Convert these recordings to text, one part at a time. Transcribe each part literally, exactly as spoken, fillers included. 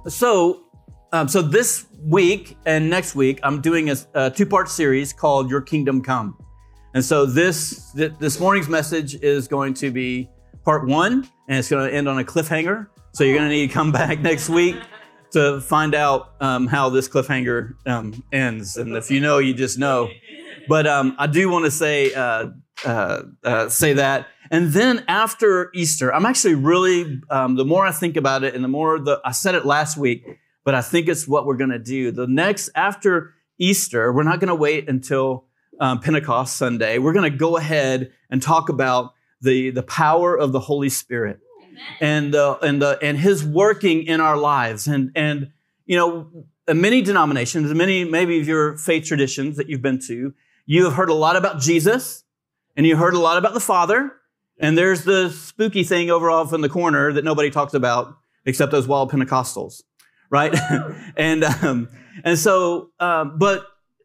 so, um, so this week and next week, I'm doing a, a two-part series called Your Kingdom Come. And so this th- this morning's message is going to be part one, and it's going to end on a cliffhanger. So you're going to need to come back next week to find out um, how this cliffhanger um, ends. And if you know, you just know. But um, I do want to say uh, uh, uh, say that. And then after Easter, I'm actually really, um, the more I think about it and the more, the I said it last week, but I think it's what we're going to do. The next, after Easter, we're not going to wait until um, Pentecost Sunday. We're going to go ahead and talk about the, the power of the Holy Spirit. And uh, and uh, and His working in our lives, and and you know, many denominations, many maybe of your faith traditions that you've been to, you have heard a lot about Jesus, and you heard a lot about the Father, and there's the spooky thing over off in the corner that nobody talks about except those wild Pentecostals, right? and um, and so, um, but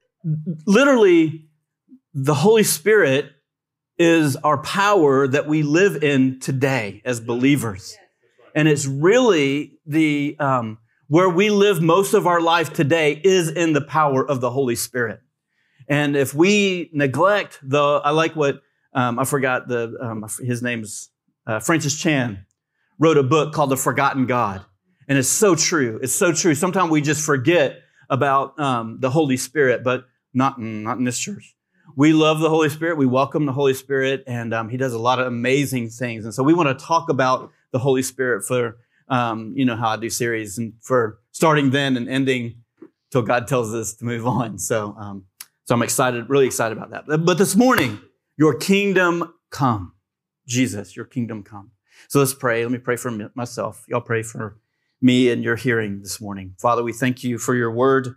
literally, the Holy Spirit is our power that we live in today as believers. And it's really the, um, where we live most of our life today is in the power of the Holy Spirit. And if we neglect the, I like what, um, I forgot the, um, his name's uh, Francis Chan wrote a book called The Forgotten God. And it's so true. It's so true. Sometimes we just forget about um, the Holy Spirit, but not, not in this church. We love the Holy Spirit. We welcome the Holy Spirit, and um, He does a lot of amazing things. And so we want to talk about the Holy Spirit for, um, you know, how I do series, and for starting then and ending till God tells us to move on. So, um, so I'm excited, really excited about that. But this morning, your kingdom come. Jesus, your kingdom come. So let's pray. Let me pray for myself. Y'all pray for me and your hearing this morning. Father, we thank you for your word.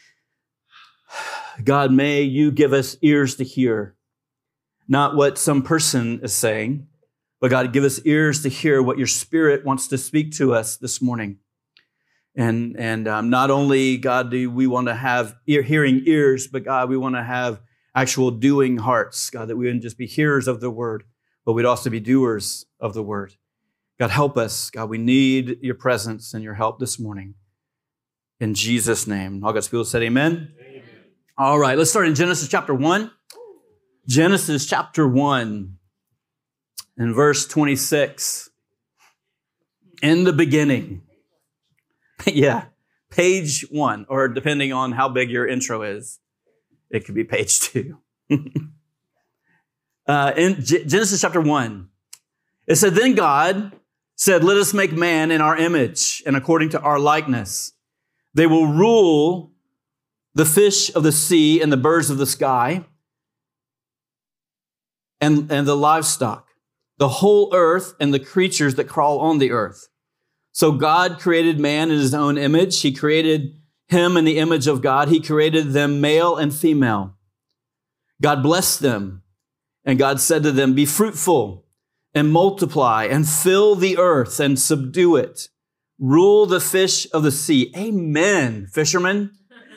God, may you give us ears to hear, not what some person is saying, but God, give us ears to hear what your Spirit wants to speak to us this morning. And, and um, not only, God, do we want to have ear, hearing ears, but God, we want to have actual doing hearts, God, that we wouldn't just be hearers of the word, but we'd also be doers of the word. God, help us. God, we need your presence and your help this morning. In Jesus' name. All God's people said amen. Amen. All right, let's start in Genesis chapter one. Genesis chapter one and verse twenty-six. In the beginning. Yeah, page one, or depending on how big your intro is, it could be page two. uh, in G- Genesis chapter one, it said, Then God said, Let us make man in our image and according to our likeness. They will rule the fish of the sea and the birds of the sky, and, and the livestock, the whole earth and the creatures that crawl on the earth. So God created man in his own image. He created him in the image of God. He created them male and female. God blessed them, and God said to them, Be fruitful and multiply and fill the earth and subdue it. Rule the fish of the sea. Amen, fishermen.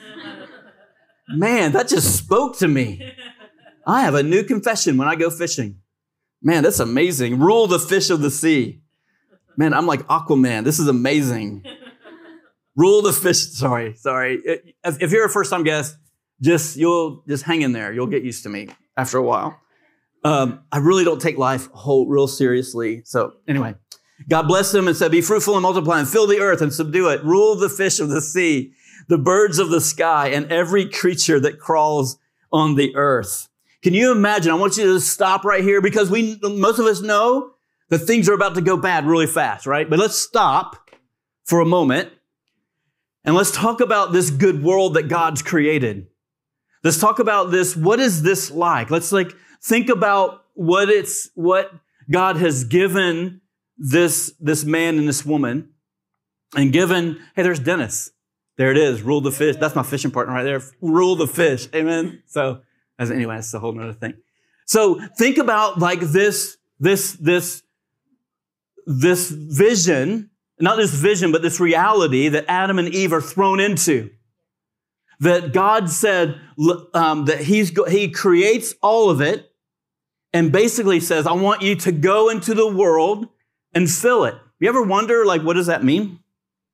Man, that just spoke to me. I have a new confession when I go fishing. Man, that's amazing. Rule the fish of the sea. Man, I'm like Aquaman. This is amazing. Rule the fish. Sorry, sorry. If, if you're a first-time guest, just you'll just hang in there. You'll get used to me after a while. Um, I really don't take life whole real seriously. So anyway, God blessed them and said, Be fruitful and multiply and fill the earth and subdue it. Rule the fish of the sea, the birds of the sky, and every creature that crawls on the earth. Can you imagine? I want you to stop right here because we, most of us know that things are about to go bad really fast, right? But let's stop for a moment and let's talk about this good world that God's created. Let's talk about this. What is this like? Let's like think about what it's, what God has given this, this man and this woman, and given, hey, there's Dennis. There it is. Rule the fish. That's my fishing partner right there. Rule the fish. Amen. So as anyway, that's a whole nother thing. So think about like this, this, this, this vision, not this vision, but this reality that Adam and Eve are thrown into. That God said um, that he's go- He creates all of it and basically says, I want you to go into the world and fill it. You ever wonder, like, what does that mean?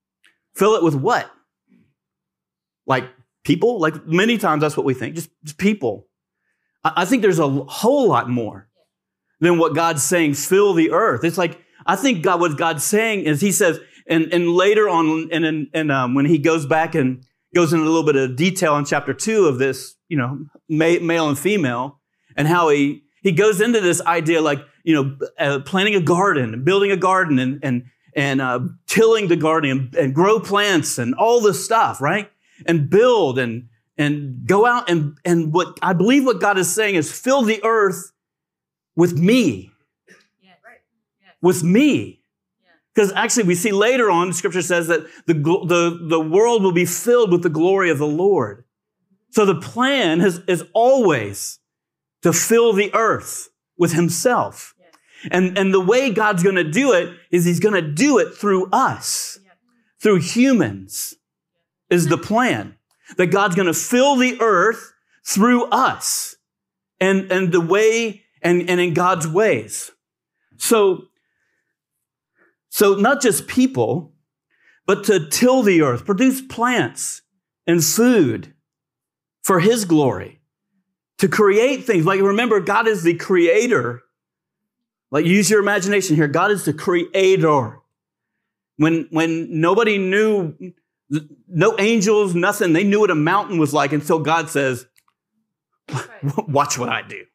Fill it with what? Like people? Like many times that's what we think, just, just people. I, I think there's a whole lot more than what God's saying, fill the earth. It's like, I think God, what God's saying is he says, and, and later on, and, and, and um, when he goes back and goes into a little bit of detail in chapter two of this, you know, male and female, and how he, he goes into this idea like, you know, uh, planting a garden, building a garden, and, and, and uh, tilling the garden, and, and grow plants and all this stuff, right? And build and, and go out and, and what I believe what God is saying is fill the earth with me. Yeah, right. Yeah. With me. Because actually we see later on, Scripture says that the, the, the world will be filled with the glory of the Lord. So the plan is, is always to fill the earth with himself. Yes. And, and the way God's going to do it is he's going to do it through us, yeah. through humans is the plan. That God's going to fill the earth through us and, and the way and, and in God's ways. So, So not just people, but to till the earth, produce plants and food for his glory, to create things. Like remember, God is the creator. Like use your imagination here. God is the creator. When, when nobody knew, no angels, nothing, they knew what a mountain was like until God says, watch what I do.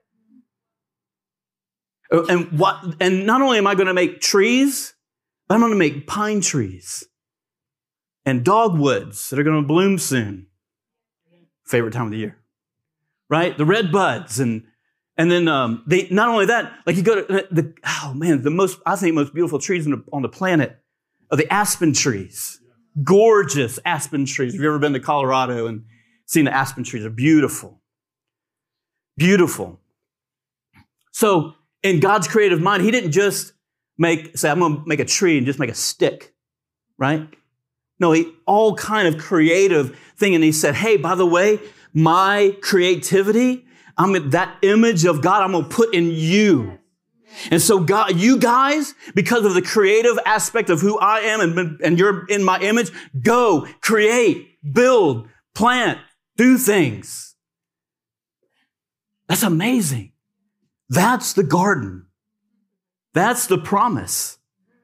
And what? And not only am I going to make trees, but I'm going to make pine trees and dogwoods that are going to bloom soon. Favorite time of the year, right? The red buds, and and then um, they. Not only that, like you go to the oh man, the most I think most beautiful trees on the, on the planet are the aspen trees. Gorgeous aspen trees. Have you ever been to Colorado and seen the aspen trees? They're beautiful, beautiful. So. In God's creative mind, he didn't just make, say, I'm going to make a tree and just make a stick, right? No, he all kind of creative thing. And he said, hey, by the way, my creativity, I'm that image of God I'm going to put in you. And so God, you guys, because of the creative aspect of who I am and, and you're in my image, go, create, build, plant, do things. That's amazing. That's the garden. That's the promise.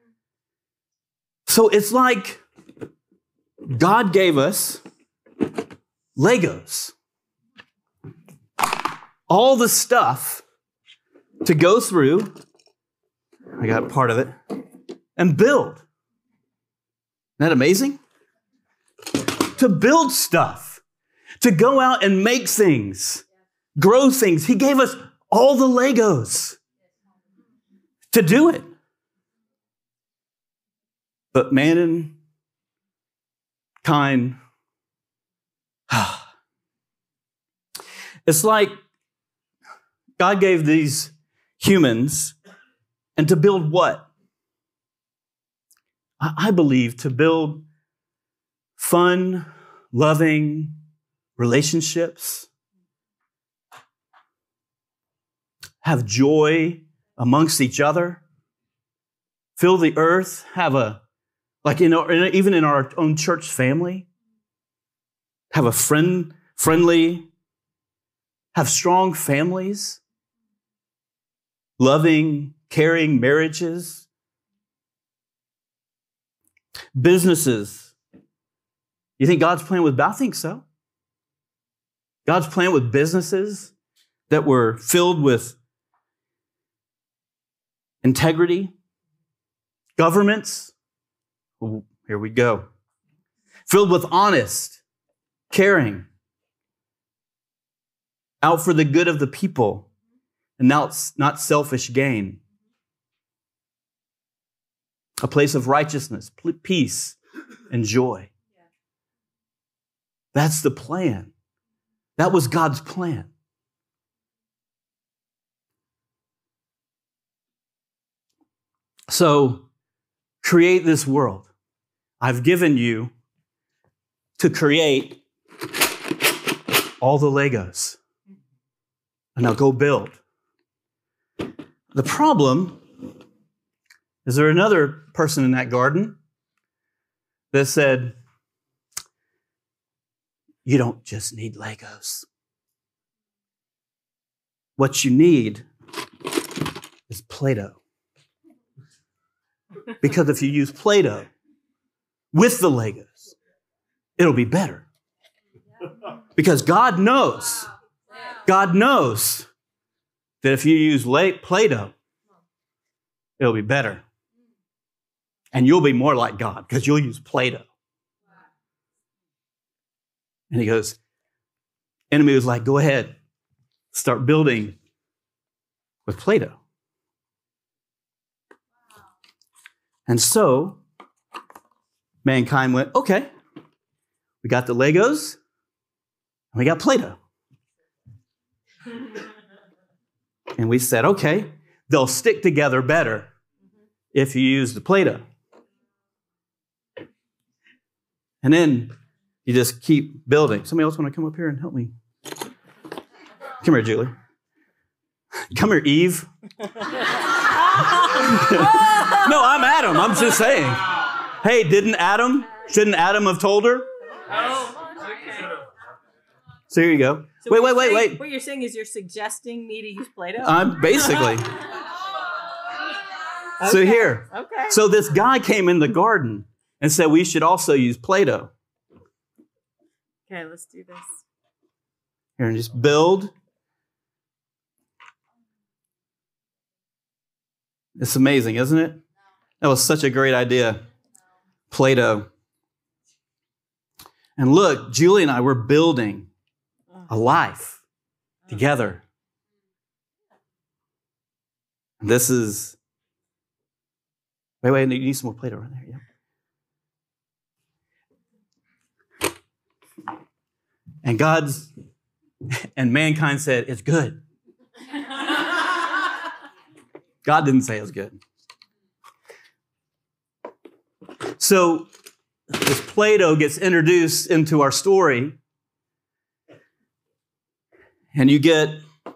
So it's like God gave us Legos. All the stuff to go through, I got part of it, and build. Isn't that amazing? To build stuff, to go out and make things, grow things. He gave us all the Legos to do it. But mankind, it's like God gave these humans, and to build what? I believe to build fun, loving relationships, have joy amongst each other, fill the earth, have a, like in our, even in our own church family, have a friend, friendly, have strong families, loving, caring marriages, businesses. You think God's plan was, I think so. God's plan with businesses that were filled with integrity, governments, ooh, here we go, filled with honest, caring, out for the good of the people, and not, not selfish gain. A place of righteousness, peace, and joy. That's the plan. That was God's plan. So, create this world. I've given you to create all the Legos. And now go build. The problem is there another person in that garden that said, you don't just need Legos. What you need is Play-Doh. Because if you use Play-Doh with the Legos, it'll be better. Because God knows, God knows that if you use Play-Doh, it'll be better. And you'll be more like God because you'll use Play-Doh. And he goes, enemy was like, go ahead, start building with Play-Doh. And so mankind went, okay, we got the Legos and we got Play-Doh. And we said, okay, they'll stick together better if you use the Play-Doh. And then you just keep building. Somebody else want to come up here and help me? Come here, Julie. Come here, Eve. No, I'm Adam. I'm just saying. Hey, didn't Adam, shouldn't Adam have told her? Oh, okay. So here you go. So wait, what wait, you're wait, saying- wait. What you're saying is you're suggesting me to use Play-Doh? I'm basically. So Okay. here. Okay. So this guy came in the garden and said we should also use Play-Doh. Okay, let's do this. Here, and just build. It's amazing, isn't it? That was such a great idea. Play-Doh. And look, Julie and I were building a life together. This is, wait, wait, you need some more Play-Doh right there. Yeah. And God's, and mankind said, it's good. God didn't say it was good. So this Play-Doh gets introduced into our story, and you get a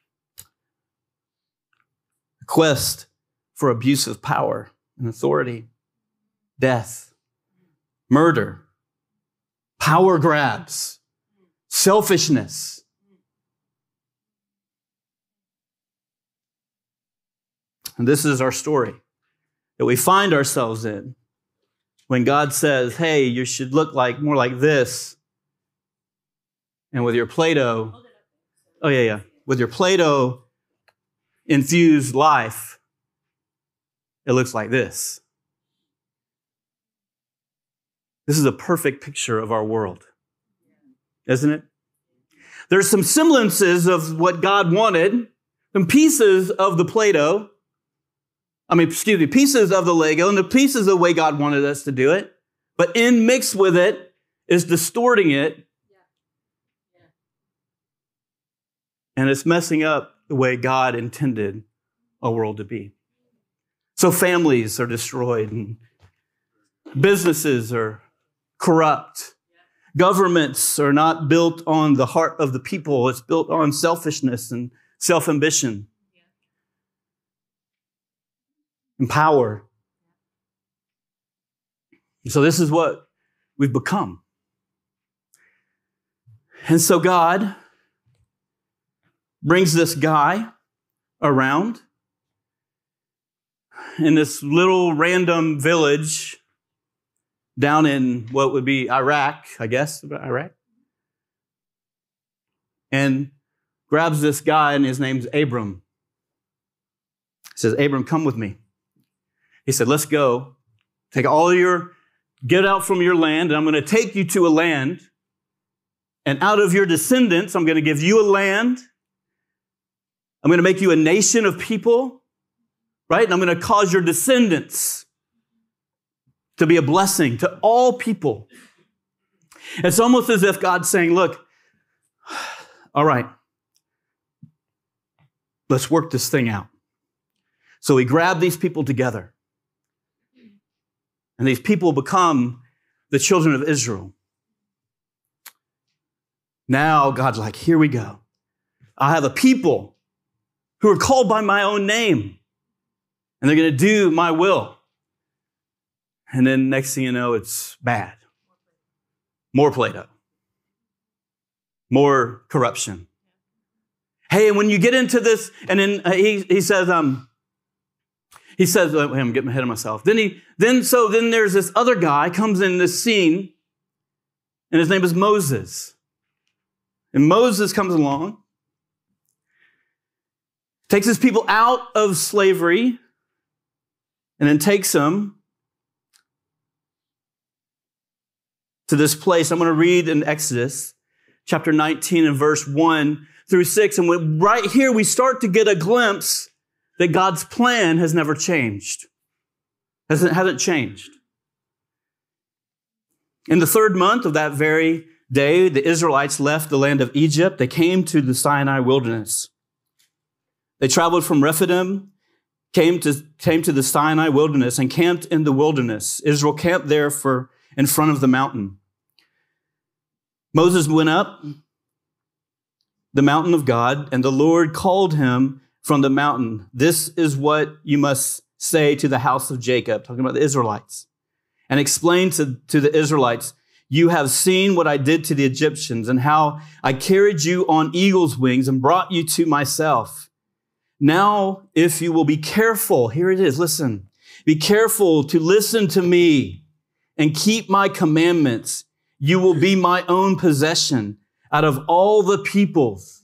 quest for abuse of power and authority, death, murder, power grabs, selfishness. And this is our story that we find ourselves in when God says, hey, you should look like more like this. And with your Play-Doh, oh yeah, yeah, with your Play-Doh infused life, it looks like this. This is a perfect picture of our world, isn't it? There's some semblances of what God wanted, some pieces of the Play-Doh, I mean, excuse me, pieces of the Lego and the pieces of the way God wanted us to do it, but in mixed with it is distorting it. Yeah. Yeah. And it's messing up the way God intended a world to be. So families are destroyed and businesses are corrupt. Governments are not built on the heart of the people. It's built on selfishness and self-ambition and power. So this is what we've become. And so God brings this guy around in this little random village down in what would be Iraq, I guess, Iraq, and grabs this guy, and his name's Abram. He says, Abram, come with me. He said, let's go. Take all your, get out from your land, and I'm going to take you to a land, and out of your descendants, I'm going to give you a land. I'm going to make you a nation of people, right? And I'm going to cause your descendants to be a blessing to all people. It's almost as if God's saying, look, all right, let's work this thing out. So he grabbed these people together. And these people become the children of Israel. Now God's like, here we go. I have a people who are called by my own name. And they're going to do my will. And then next thing you know, it's bad. More Play-Doh. More corruption. Hey, and when you get into this, and then uh, he he says, um, he says, oh, I'm getting ahead of myself. Then he, then so then there's this other guy comes in this scene, and his name is Moses. And Moses comes along, takes his people out of slavery, and then takes them to this place. I'm going to read in Exodus chapter nineteen and verse one through six. And when, right here, we start to get a glimpse that God's plan has never changed. Hasn't, hasn't changed. In the third month of that very day, the Israelites left the land of Egypt. They came to the Sinai wilderness. They traveled from Rephidim, came to, came to the Sinai wilderness and camped in the wilderness. Israel camped there for in front of the mountain. Moses went up the mountain of God, and the Lord called him from the mountain. This is what you must say to the house of Jacob, talking about the Israelites, and explain to, to the Israelites, you have seen what I did to the Egyptians and how I carried you on eagle's wings and brought you to myself. Now, if you will be careful, here it is, listen, be careful to listen to me and keep my commandments, you will be my own possession out of all the peoples,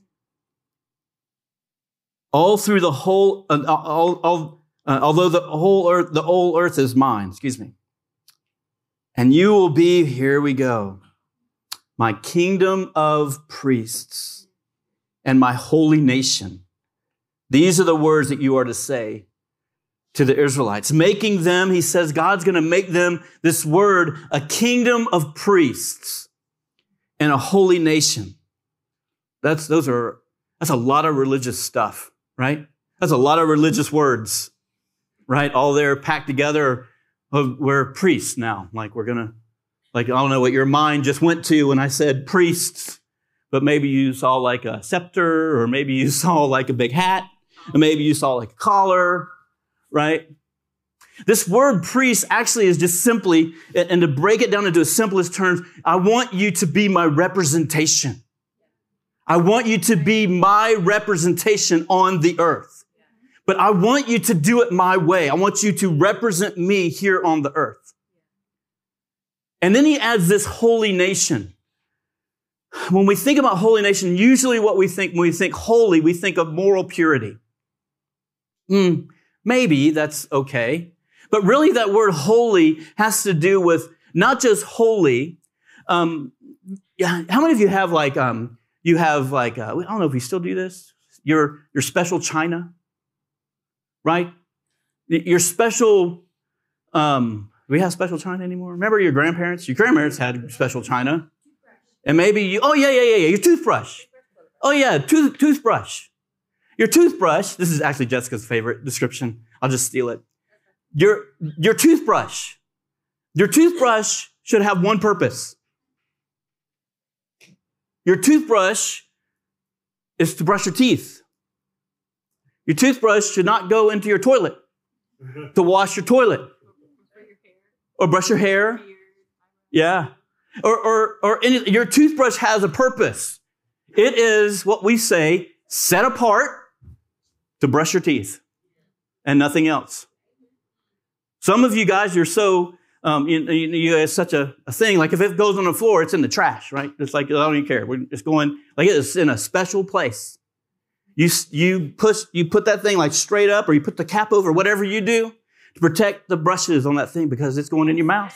all through the whole, uh, all, all, uh, although the whole earth, the whole earth is mine, excuse me. And you will be, here we go, my kingdom of priests and my holy nation. These are the words that you are to say to the Israelites, making them, he says, God's going to make them, this word, a kingdom of priests and a holy nation. That's, those are, that's a lot of religious stuff, right? That's a lot of religious words, right? All there packed together. We're priests now. Like we're going to, like, I don't know what your mind just went to when I said priests, but maybe you saw like a scepter, or maybe you saw like a big hat, and maybe you saw like a collar, right? This word priest actually is just simply, and to break it down into its simplest terms, I want you to be my representation. I want you to be my representation on the earth. But I want you to do it my way. I want you to represent me here on the earth. And then he adds this holy nation. When we think about holy nation, usually what we think, when we think holy, we think of moral purity. Mm, maybe that's okay. But really that word holy has to do with not just holy. Um, yeah, how many of you have like, um, you have like, uh, I don't know if we still do this, your, your special china, right? Your special, um, do we have special china anymore? Remember your grandparents? Your grandparents had special china. And maybe you, oh yeah, yeah, yeah, yeah, your toothbrush. Oh yeah, tooth, toothbrush. Your toothbrush, this is actually Jessica's favorite description. I'll just steal it. Your, your toothbrush. Your toothbrush should have one purpose. Your toothbrush is to brush your teeth. Your toothbrush should not go into your toilet to wash your toilet. Or brush your hair. Yeah. Or, or, or any, your toothbrush has a purpose. It is what we say, set apart to brush your teeth and nothing else. Some of you guys, you're so, um, you, you, you have such a, a thing, like if it goes on the floor, it's in the trash, right? It's like, I don't even care. We're just going, like it's in a special place. You, you push, you put that thing like straight up, or you put the cap over, whatever you do to protect the brushes on that thing because it's going in your mouth.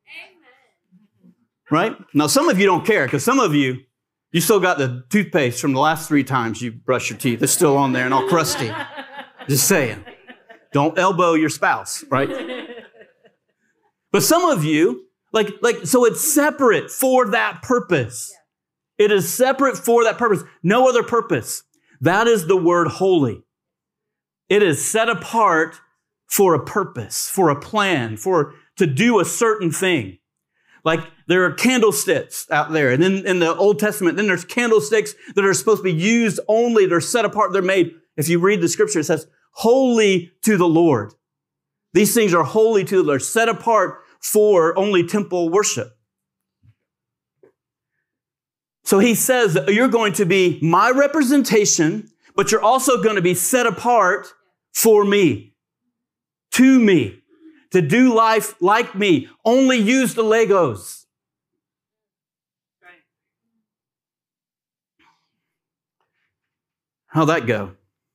Right? Now, some of you don't care because some of you, you still got the toothpaste from the last three times you brushed your teeth. It's still on there and all crusty. Just saying. Don't elbow your spouse, right? But some of you, like, like, so it's separate for that purpose. It is separate for that purpose. No other purpose. That is the word holy. It is set apart for a purpose, for a plan, for to do a certain thing. Like there are candlesticks out there. And then in the Old Testament, then there's candlesticks that are supposed to be used only. They're set apart. They're made. If you read the scripture, it says, holy to the Lord. These things are holy to the Lord, set apart for only temple worship. So he says that you're going to be my representation, but you're also going to be set apart for me, to me, to do life like me. Only use the Legos. How'd that go?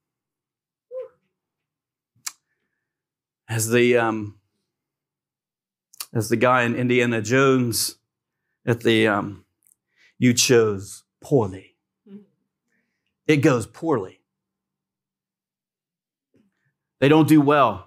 As the um, as the guy in Indiana Jones at the um, you chose poorly. It goes poorly. They don't do well.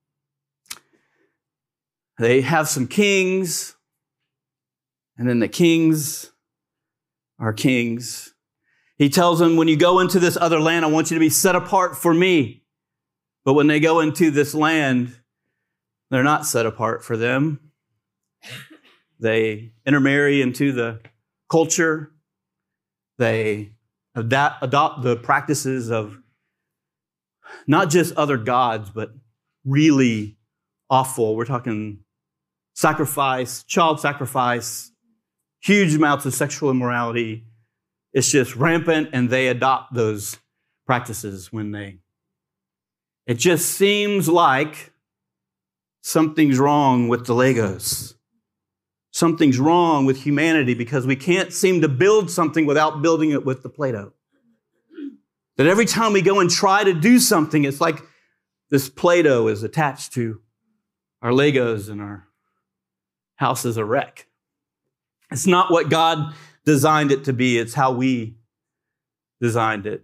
They have some kings, and then the kings are kings. He tells them, when you go into this other land, I want you to be set apart for me. But when they go into this land, they're not set apart for them. They intermarry into the culture. They adapt, adopt the practices of not just other gods, but really awful. We're talking sacrifice, child sacrifice, huge amounts of sexual immorality. It's just rampant, and they adopt those practices when they... It just seems like something's wrong with the Legos. Something's wrong with humanity because we can't seem to build something without building it with the Play-Doh. That every time we go and try to do something, it's like this Play-Doh is attached to our Legos and our house is a wreck. It's not what God designed it to be. It's how we designed it.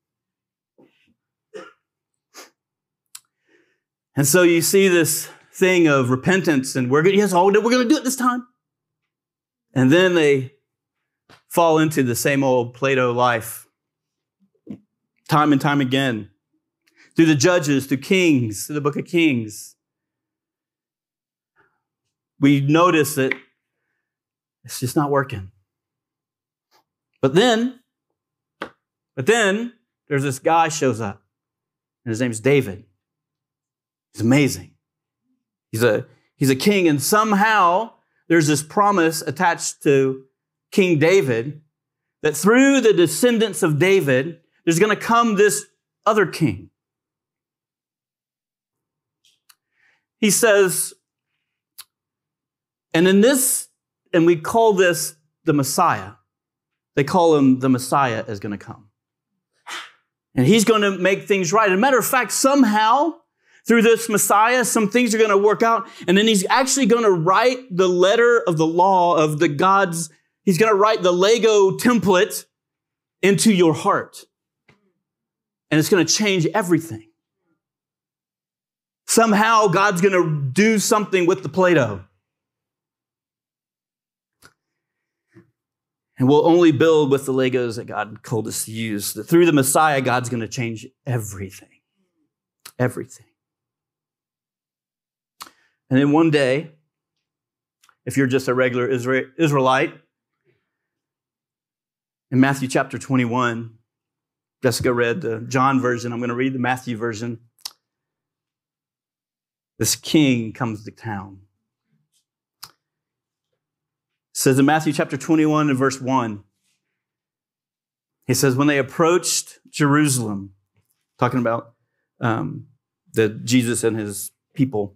And so you see this thing of repentance, and we're going, yes, oh, we're going to do it this time. And then they fall into the same old Play-Doh life, time and time again, through the Judges, through Kings, through the book of Kings. We notice that it's just not working. But then, but then there's this guy shows up, and his name's David. He's amazing. He's a, he's a king, and somehow there's this promise attached to King David that through the descendants of David, there's going to come this other king. He says, and in this, and we call this the Messiah. They call him the Messiah is going to come. And he's going to make things right. As a matter of fact, somehow, through this Messiah, some things are going to work out. And then he's actually going to write the letter of the law of the gods. He's going to write the Lego template into your heart. And it's going to change everything. Somehow, God's going to do something with the Play-Doh. And we'll only build with the Legos that God called us to use. That through the Messiah, God's going to change everything. Everything. And then one day, if you're just a regular Israelite, in Matthew chapter twenty-one, Jessica read the John version. I'm going to read the Matthew version. This king comes to town. It says in Matthew chapter twenty-one and verse one, he says, when they approached Jerusalem, talking about um, the Jesus and his people,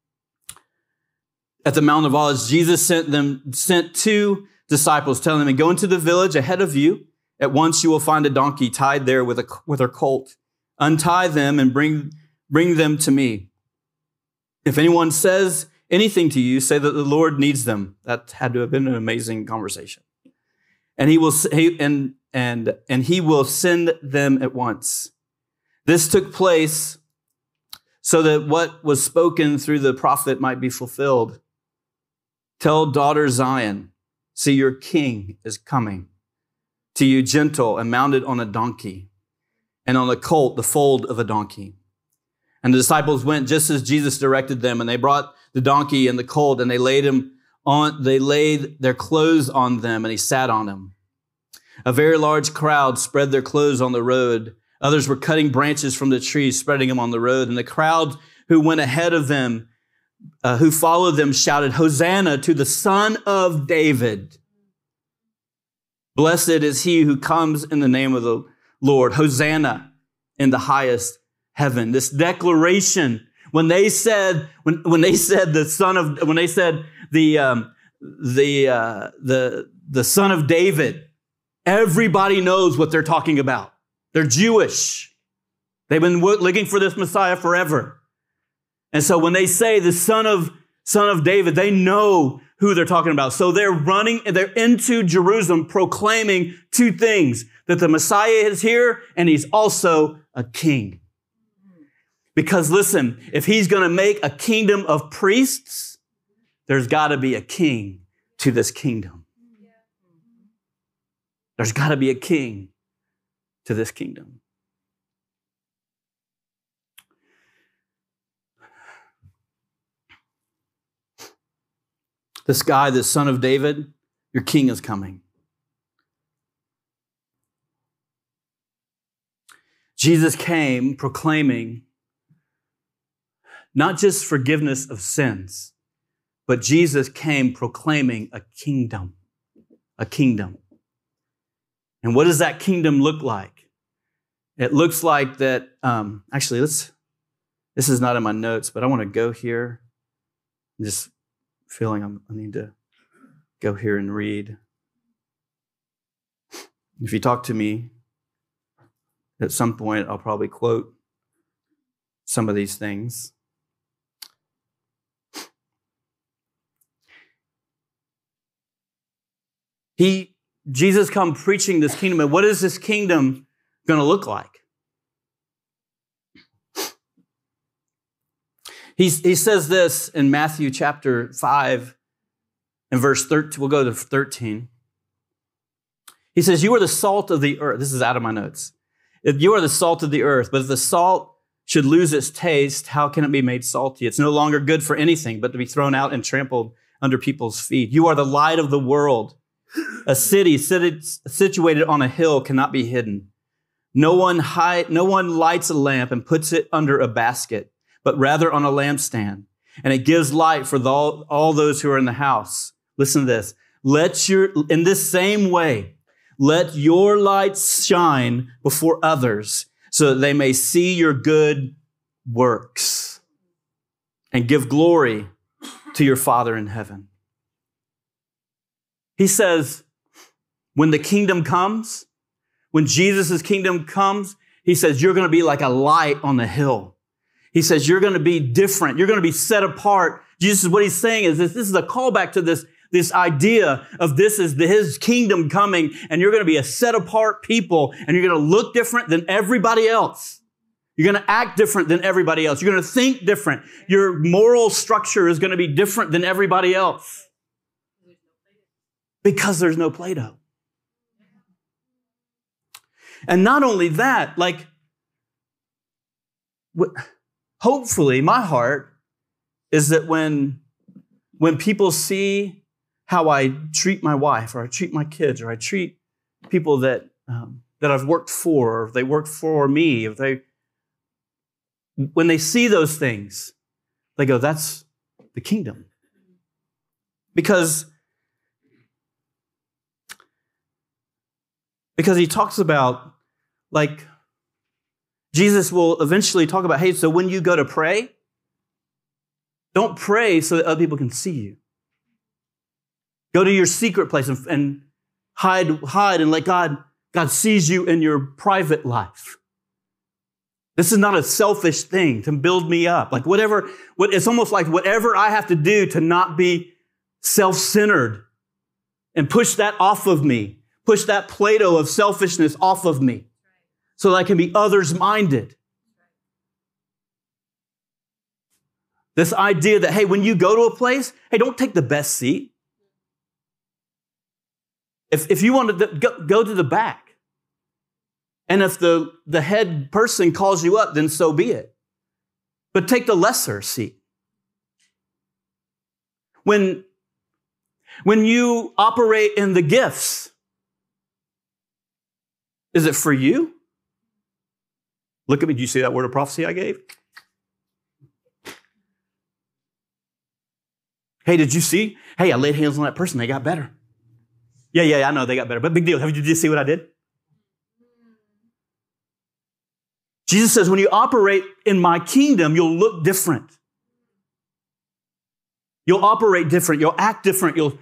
at the Mount of Olives, Jesus sent them, sent two disciples, telling them, go into the village ahead of you. At once you will find a donkey tied there with a with her colt. Untie them and bring bring them to me. If anyone says anything to you, say that the Lord needs them. That had to have been an amazing conversation. And he will he, and and and he will send them at once. This took place so that what was spoken through the prophet might be fulfilled. Tell daughter Zion, see your king is coming to you, gentle and mounted on a donkey, and on a colt, the foal of a donkey. And the disciples went just as Jesus directed them, and they brought the donkey and the colt, and they laid him on, they laid their clothes on them, and he sat on them. A very large crowd spread their clothes on the road. Others were cutting branches from the trees, spreading them on the road. And the crowd who went ahead of them uh, who followed them shouted, "Hosanna to the Son of David. Blessed is he who comes in the name of the Lord. Hosanna in the highest heaven." This declaration, when they said, when, when they said the son of, when they said the, um, the, uh, the, the son of David, everybody knows what they're talking about. They're Jewish. They've been looking for this Messiah forever. And so when they say the son of, son of David, they know who they're talking about. So they're running, they're into Jerusalem proclaiming two things, that the Messiah is here and he's also a king. Because listen, if he's going to make a kingdom of priests, there's got to be a king to this kingdom. There's got to be a king to this kingdom. This guy, the son of David, your king is coming. Jesus came proclaiming not just forgiveness of sins, but Jesus came proclaiming a kingdom, a kingdom. And what does that kingdom look like? It looks like that, um, actually, let's, this is not in my notes, but I want to go here. I'm just feeling I'm, I need to go here and read. If you talk to me at some point, I'll probably quote some of these things. He, Jesus come preaching this kingdom. And what is this kingdom going to look like? He's, he says this in Matthew chapter five and verse thirteen. We'll go to thirteen. He says, "You are the salt of the earth." This is out of my notes. "If you are the salt of the earth, but if the salt should lose its taste, how can it be made salty? It's no longer good for anything but to be thrown out and trampled under people's feet. You are the light of the world. A city situated on a hill cannot be hidden. No one hide, no one lights a lamp and puts it under a basket, but rather on a lampstand, and it gives light for the, all, all those who are in the house." Listen to this. Let your, in this same way, let your light shine before others so that they may see your good works and give glory to your Father in heaven. He says, when the kingdom comes, when Jesus' kingdom comes, he says, you're going to be like a light on the hill. He says, you're going to be different. You're going to be set apart. Jesus, what he's saying is this, this is a callback to this, this idea of this is the, his kingdom coming, and you're going to be a set apart people, and you're going to look different than everybody else. You're going to act different than everybody else. You're going to think different. Your moral structure is going to be different than everybody else. Because there's no Play-Doh. And not only that, like, hopefully my heart is that when, when people see how I treat my wife, or I treat my kids, or I treat people that, um, that I've worked for, or if they work for me, if they, when they see those things, they go, that's the kingdom. Because Because he talks about, like, Jesus will eventually talk about, hey, so when you go to pray, don't pray so that other people can see you. Go to your secret place and, and hide, hide and let God, God sees you in your private life. This is not a selfish thing to build me up. Like whatever, what, it's almost like whatever I have to do to not be self-centered and push that off of me. Push that Play-Doh of selfishness off of me so that I can be others-minded. This idea that, hey, when you go to a place, hey, don't take the best seat. If, if you want to go, go to the back, and if the, the head person calls you up, then so be it. But take the lesser seat. When, when you operate in the gifts, is it for you? Look at me. Did you see that word of prophecy I gave? Hey, did you see? Hey, I laid hands on that person. They got better. Yeah, yeah, I know they got better, but big deal. Did you see what I did? Jesus says, when you operate in my kingdom, you'll look different. You'll operate different. You'll act different. You'll.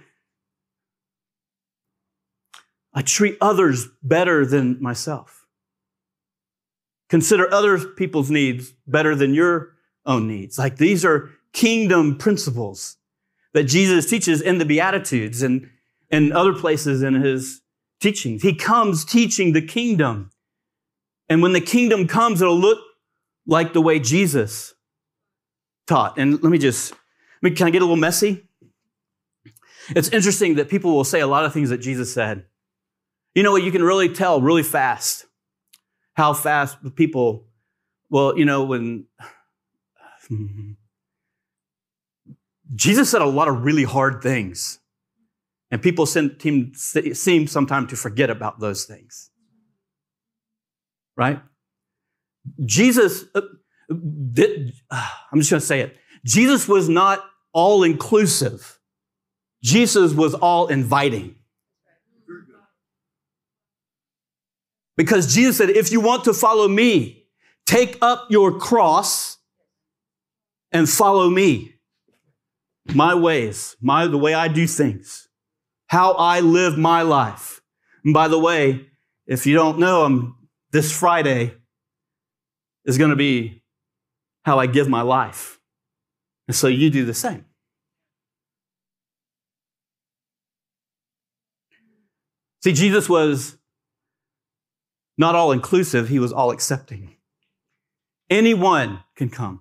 I treat others better than myself. Consider other people's needs better than your own needs. Like these are kingdom principles that Jesus teaches in the Beatitudes and, and other places in his teachings. He comes teaching the kingdom. And when the kingdom comes, it'll look like the way Jesus taught. And let me just, I mean, can I get a little messy? It's interesting that people will say a lot of things that Jesus said. You know what? You can really tell really fast how fast people, well, you know, when Jesus said a lot of really hard things, and people seem, seem sometimes to forget about those things. Right? Jesus, uh, did, uh, I'm just going to say it. Jesus was not all-inclusive. Jesus was all-inviting. Because Jesus said, if you want to follow me, take up your cross and follow me. My ways, my the way I do things, how I live my life. And by the way, if you don't know, I'm this Friday is going to be how I give my life. And so you do the same. See, Jesus was not all inclusive, he was all accepting. Anyone can come.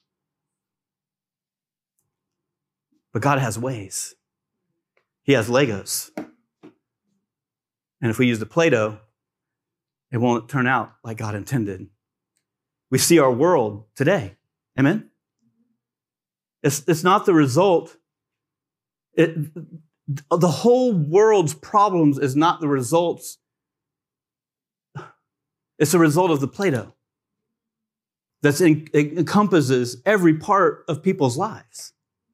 But God has ways. He has Legos. And if we use the Play-Doh, it won't turn out like God intended. We see our world today. Amen? It's, it's not the result. It, the whole world's problems is not the results. It's the result of the Play-Doh that encompasses every part of people's lives.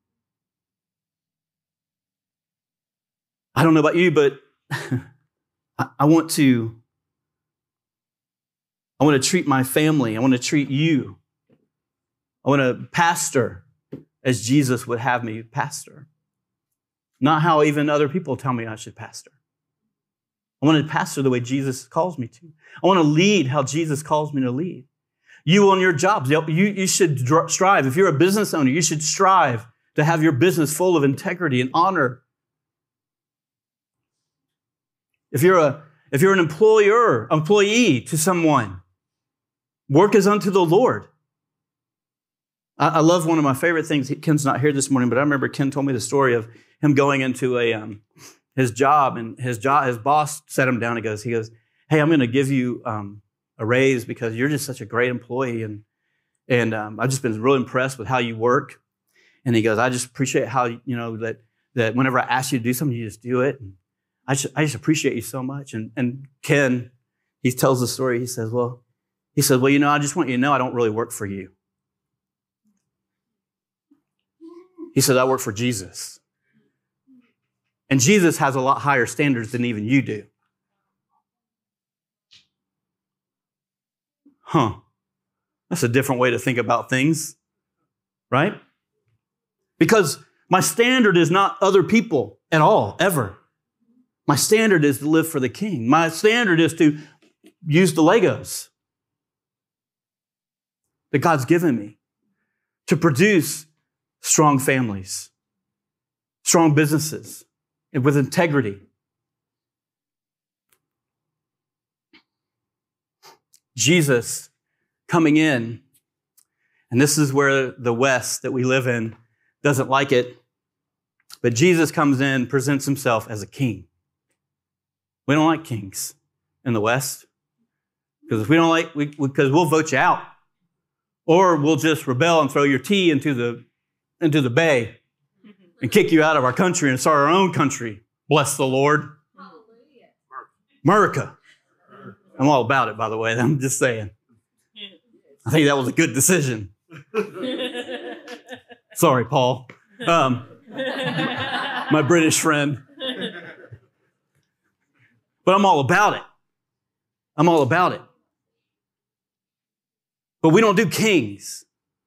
I don't know about you, but I, I want to I want to treat my family. I want to treat you. I want to pastor as Jesus would have me pastor. Not how even other people tell me I should pastor. I want to pastor the way Jesus calls me to. I want to lead how Jesus calls me to lead. You on your jobs, you, you should strive. If you're a business owner, you should strive to have your business full of integrity and honor. If you're a if you're an employer, employee to someone, work as unto the Lord. I, I love one of my favorite things. Ken's not here this morning, but I remember Ken told me the story of him going into a um, his job, and his job, his boss sat him down. He goes, he goes, "Hey, I'm going to give you um, a raise because you're just such a great employee, and and um, I've just been really impressed with how you work." And he goes, "I just appreciate how you know that that whenever I ask you to do something, you just do it. And I just, I just appreciate you so much." And and Ken, he tells the story. He says, "Well, he said, well, you know, I just want you to know I don't really work for you." He said, "I work for Jesus. And Jesus has a lot higher standards than even you do." Huh. That's a different way to think about things, right? Because my standard is not other people at all, ever. My standard is to live for the King. My standard is to use the Legos that God's given me to produce strong families, strong businesses, and with integrity. Jesus coming in, and this is where the West that we live in doesn't like it, but Jesus comes in, presents himself as a king. We don't like kings in the West, because if we don't like, we, because we'll vote you out, or we'll just rebel and throw your tea into the into the bay and kick you out of our country and start our own country. Bless the Lord. America. I'm all about it, by the way. I'm just saying. I think that was a good decision. Sorry, Paul. Um, my British friend. But I'm all about it. I'm all about it. But we don't do kings.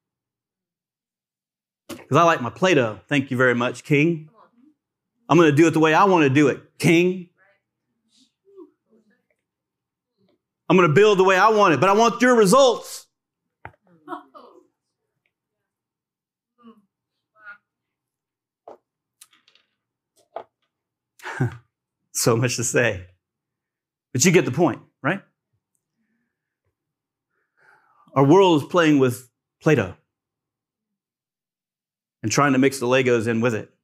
Because I like my Play-Doh. Thank you very much, King. I'm going to do it the way I want to do it, King. I'm going to build the way I want it, but I want your results. So much to say. But you get the point, right? Our world is playing with Play-Doh and trying to mix the Legos in with it.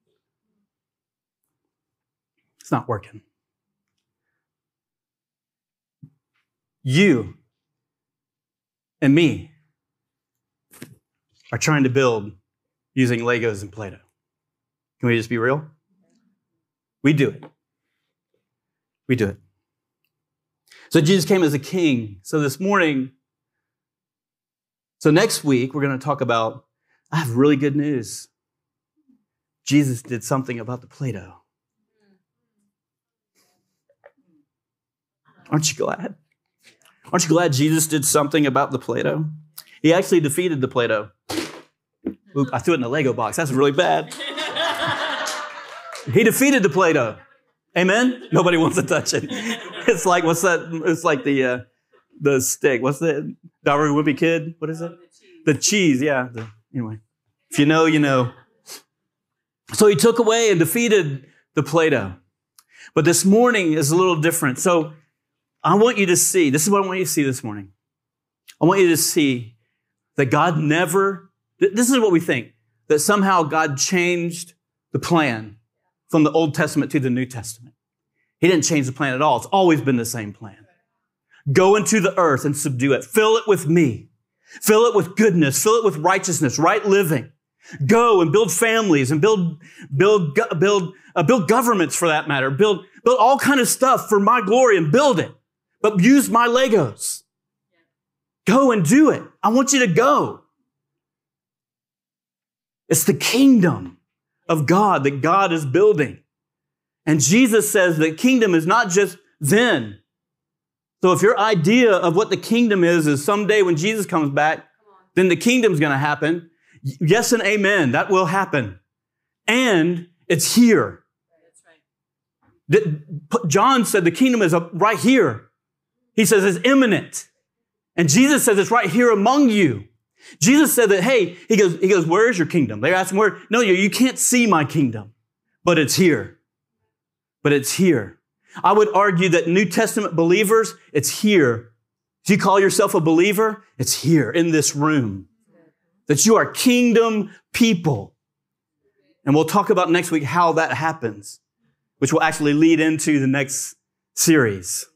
It's not working. You and me are trying to build using Legos and Play-Doh. Can we just be real? We do it. We do it. So Jesus came as a king. So this morning, so next week, we're going to talk about, I have really good news. Jesus did something about the Play-Doh. Aren't you glad? Aren't you glad Jesus did something about the Play-Doh? He actually defeated the Play-Doh. Oop, I threw it in the Lego box. That's really bad. He defeated the Play-Doh. Amen? Nobody wants to touch it. It's like, what's that? It's like the uh, the stick. What's that? Dollar Wimpy Kid? What is it? The cheese. The cheese, yeah. The, anyway, if you know, you know. So he took away and defeated the Play-Doh. But this morning is a little different. So I want you to see, this is what I want you to see this morning. I want you to see that God never, this is what we think, that somehow God changed the plan from the Old Testament to the New Testament. He didn't change the plan at all. It's always been the same plan. Go into the earth and subdue it. Fill it with me. Fill it with goodness. Fill it with righteousness, right living. Go and build families and build, build, build, uh, build governments for that matter. Build, build all kind of stuff for my glory and build it. But use my Legos. Go and do it. I want you to go. It's the kingdom of God that God is building. And Jesus says that kingdom is not just then. So if your idea of what the kingdom is, is someday when Jesus comes back, then the kingdom's going to happen. Yes and amen. That will happen. And it's here. That's right. John said the kingdom is right here. He says it's imminent. And Jesus says it's right here among you. Jesus said that, hey, he goes, he goes, where is your kingdom? They asked him, where? No, you, you can't see my kingdom, but it's here. But it's here. I would argue that New Testament believers, it's here. If you call yourself a believer, it's here in this room. That you are kingdom people. And we'll talk about next week how that happens, which will actually lead into the next series.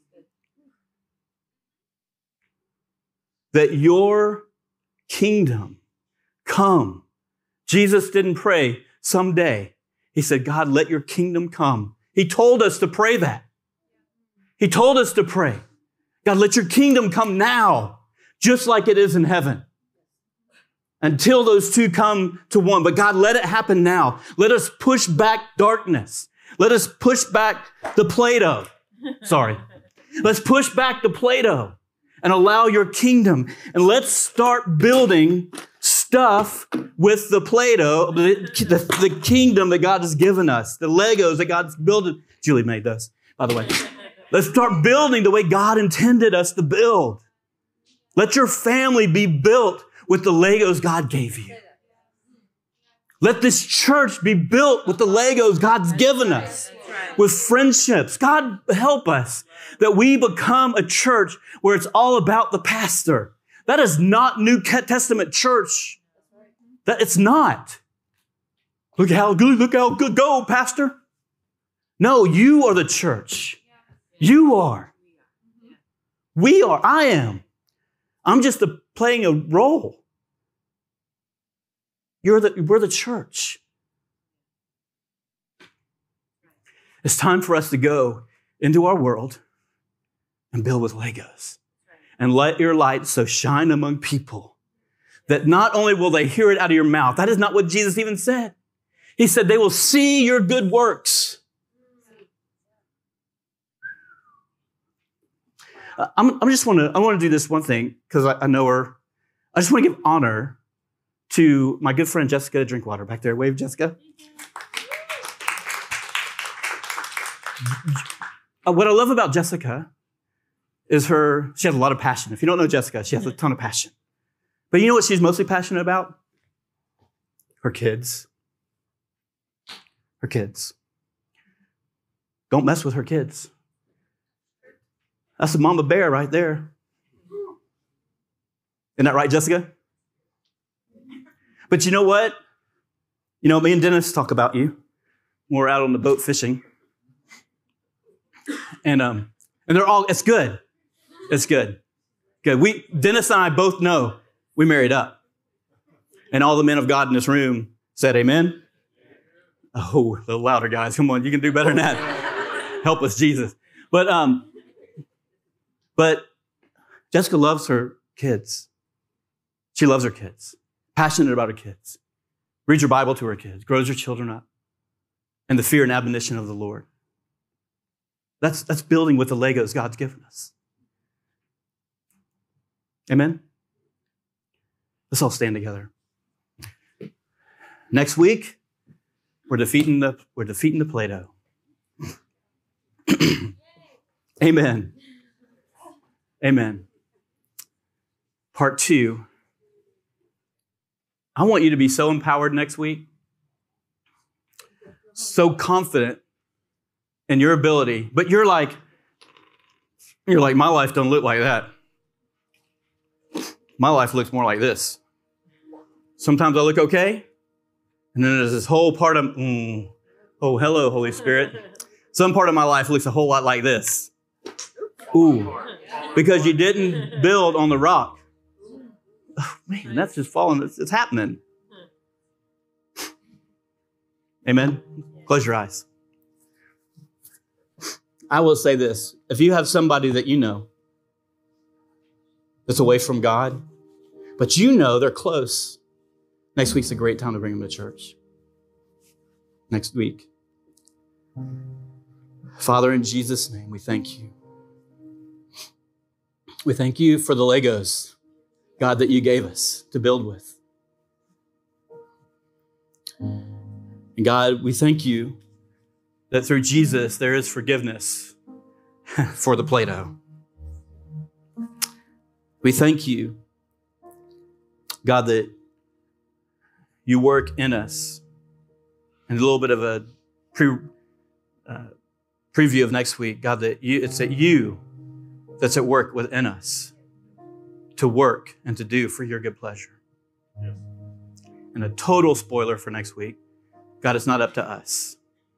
That your kingdom come. Jesus didn't pray someday. He said, God, let your kingdom come. He told us to pray that. He told us to pray. God, let your kingdom come now, just like it is in heaven. Until those two come to one. But God, let it happen now. Let us push back darkness. Let us push back the Play-Doh. Sorry. Let's push back the Play-Doh and allow your kingdom. And let's start building stuff with the Play-Doh, the, the, the kingdom that God has given us, the Legos that God's building. Julie made those, by the way. Let's start building the way God intended us to build. Let your family be built with the Legos God gave you. Let this church be built with the Legos God's given us, with friendships. God, help us that we become a church where it's all about the pastor. That is not New Testament church. That it's not. Look how good, look how good, go, pastor. No, you are the church. You are. We are. I am. I'm just a, playing a role. You're the, we're the church. It's time for us to go into our world and build with Legos. And let your light so shine among people that not only will they hear it out of your mouth, that is not what Jesus even said. He said, they will see your good works. Uh, I'm, I'm just want to, I want to do this one thing because I, I know her. I just want to give honor to my good friend, Jessica Drinkwater back there. Wave, Jessica. Uh, what I love about Jessica is her, she has a lot of passion. If you don't know Jessica, she has a ton of passion. But you know what she's mostly passionate about? Her kids. Her kids. Don't mess with her kids. That's a mama bear right there. Isn't that right, Jessica? But you know what? You know, me and Dennis talk about you when we're out on the boat fishing. And um, and they're all, it's good. It's good. Good. We, Dennis and I both know we married up. And all the men of God in this room said amen. Oh, a little louder, guys. Come on, you can do better than that. Help us, Jesus. But um, but Jessica loves her kids. She loves her kids. Passionate about her kids. Reads her Bible to her kids. Grows her children up. And the fear and admonition of the Lord. That's, that's building with the Legos God's given us. Amen? Let's all stand together. Next week, we're defeating the, we're defeating the Play-Doh. Amen. Amen. Part two. I want you to be so empowered next week, so confident in your ability, but you're like, you're like, my life don't look like that. My life looks more like this. Sometimes I look okay, and then there's this whole part of, mm, oh, hello, Holy Spirit. Some part of my life looks a whole lot like this. Ooh, because you didn't build on the rock. Oh, man, that's just falling. It's, it's happening. Amen? Close your eyes. I will say this. If you have somebody that you know that's away from God, but you know they're close, next week's a great time to bring them to church. Next week. Father, in Jesus' name, we thank you. We thank you for the Legos, God, that you gave us to build with. And God, we thank you that through Jesus, there is forgiveness for the Play-Doh. We thank you, God, that you work in us. And a little bit of a pre, uh, preview of next week, God, that you, it's that you that's at work within us to work and to do for your good pleasure. Yes. And a total spoiler for next week, God, it's not up to us.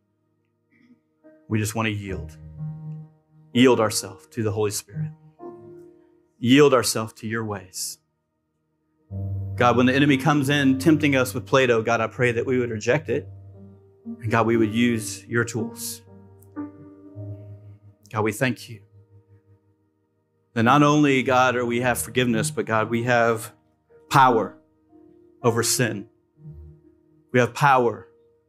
We just want to yield. Yield ourselves to the Holy Spirit. Yield ourselves to your ways. God, when the enemy comes in tempting us with Play-Doh, God, I pray that we would reject it. And God, we would use your tools. God, we thank you that not only, God, are we have forgiveness, but God, we have power over sin. We have power.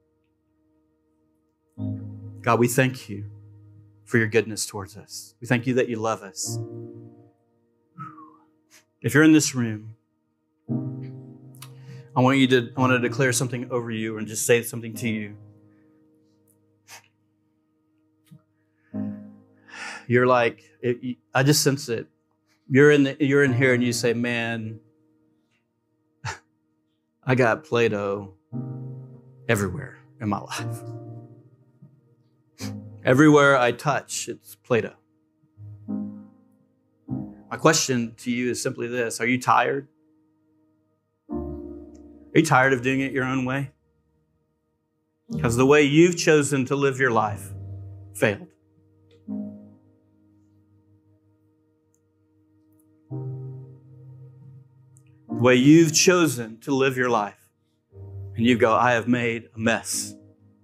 God, we thank you for your goodness towards us. We thank you that you love us. If you're in this room, I want you to, I want to declare something over you and just say something to you. You're like, it, I just sense it. You're in the, you're in here and you say, man, I got Play-Doh everywhere in my life. Everywhere I touch, it's Play-Doh. My question to you is simply this. Are you tired? Are you tired of doing it your own way? Because the way you've chosen to live your life failed. The way you've chosen to live your life. And you go, I have made a mess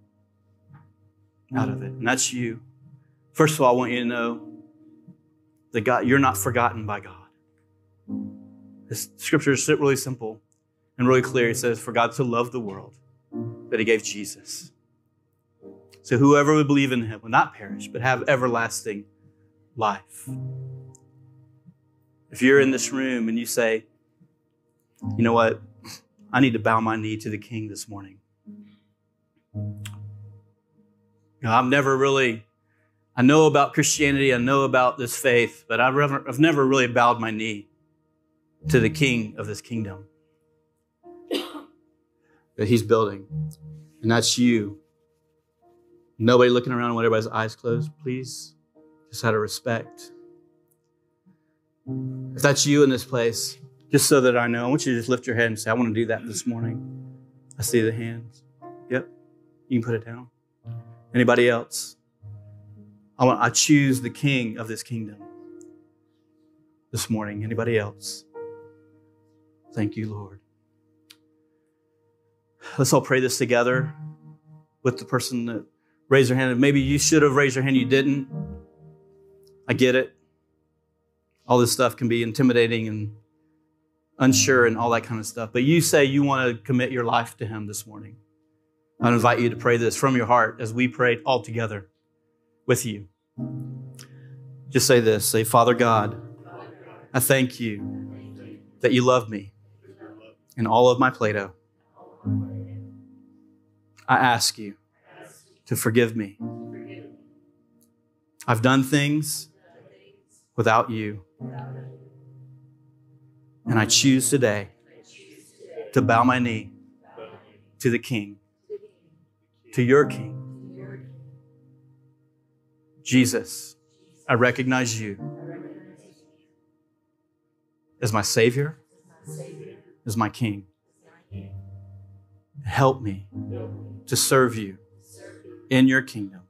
out of it. And that's you. First of all, I want you to know that God, you're not forgotten by God. This scripture is really simple and really clear. It says, for God so loved the world that he gave Jesus. So whoever would believe in him will not perish, but have everlasting life. If you're in this room and you say, you know what? I need to bow my knee to the King this morning. You know, I've never really, I know about Christianity, I know about this faith, but I've never, I've never really bowed my knee to the King of this kingdom that he's building. And that's you. Nobody looking around with everybody's eyes closed, please. Just out of respect. If that's you in this place, just so that I know, I want you to just lift your head and say, I want to do that this morning. I see the hands. Yep. You can put it down. Anybody else? I want, I choose the King of this kingdom this morning. Anybody else? Thank you, Lord. Let's all pray this together with the person that raised their hand. Maybe you should have raised your hand, you didn't. I get it. All this stuff can be intimidating and unsure and all that kind of stuff. But you say you want to commit your life to him this morning. I invite you to pray this from your heart as we pray all together with you. Just say this. Say, Father God, I thank you that you love me in all of my Play-Doh. I ask you to forgive me. I've done things without you. And I choose today to bow my knee to the King, to your King. Jesus, I recognize you as my Savior, as my King. Help me to serve you in your kingdom.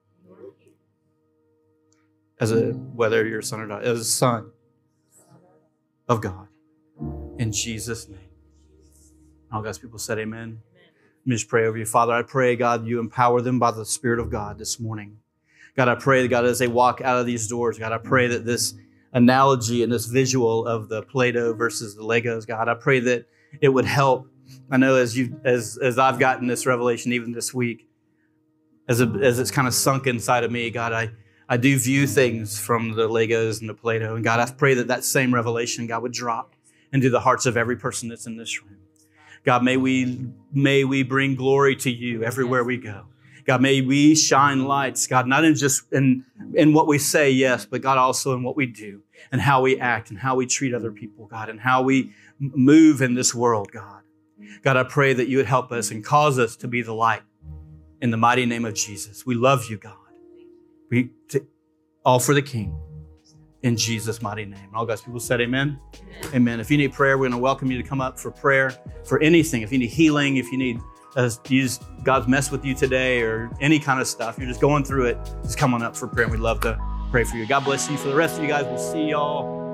As a, whether you're a son or daughter, as a son of God. In Jesus' name. All God's people said amen. Let me just pray over you. Father, I pray, God, you empower them by the Spirit of God this morning. God, I pray, God, as they walk out of these doors, God, I pray that this analogy and this visual of the Play-Doh versus the Legos, God, I pray that it would help. I know as you, as as I've gotten this revelation even this week, as a, as it's kind of sunk inside of me, God, I, I do view things from the Legos and the Play-Doh. And God, I pray that that same revelation, God, would drop into the hearts of every person that's in this room. God, may we, may we bring glory to you everywhere we go. God, may we shine lights, God, not in just in, in what we say, yes, but God, also in what we do and how we act and how we treat other people, God, and how we move in this world, God. God, I pray that you would help us and cause us to be the light in the mighty name of Jesus. We love you, God. We t- all for the King in Jesus' mighty name. And all God's people said amen. Amen. Amen. If you need prayer, we're going to welcome you to come up for prayer for anything. If you need healing, if you need uh, use God's mess with you today or any kind of stuff, you're just going through it, just come on up for prayer. And we'd love to pray for you. God bless you. For the rest of you guys, we'll see y'all